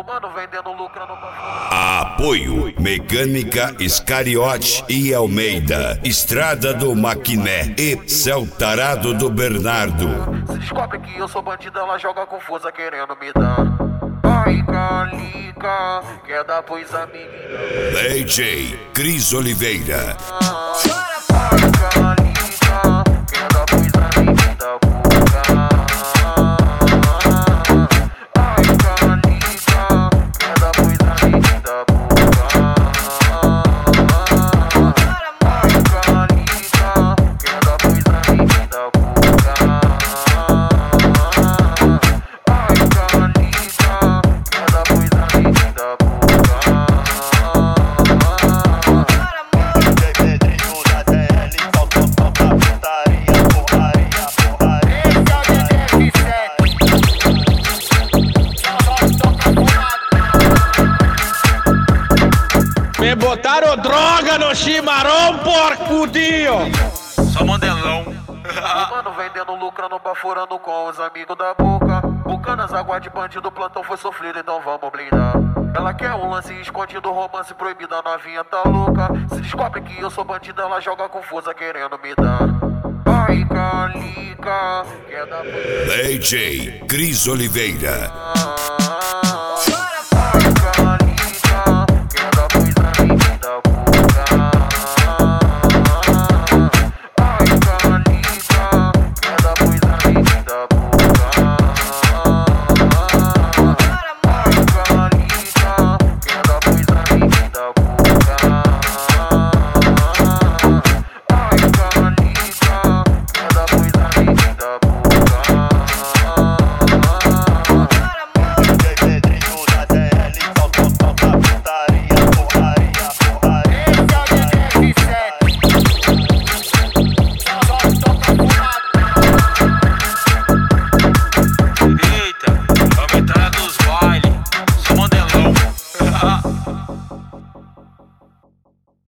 Fumando, vendendo, lucrando. Apoio Mecânica Iscariote e Almeida, Estrada do Maquiné e Céu Tarado do Bernardo. Se descobre que eu sou bandido, ela joga com força querendo me dar. Ai, calica, quer dar pois amiguinha. DJ Cris Oliveira. Ai, calica, quer dar pois amiguinha da boca. Ai, calica, quer dar pois amiguinha da boca. Ai, calica, quer dar pois amiguinha da boca. Ai, calica, quer dar pois amiguinha da boca. Me botaram droga no chimarrão, porcudinho! Só mandelão. Fumando, vendendo, lucrando, baforando com os amigos da boca. Bucanas, água de bandido, plantão foi sofrido, então vamos blindar. Ela quer um lance escondido, romance proibido, a novinha tá louca. Se descobre que eu sou bandido, ela joga com força querendo me dar. Ai, calica, quer dar... DJ Cris Oliveira.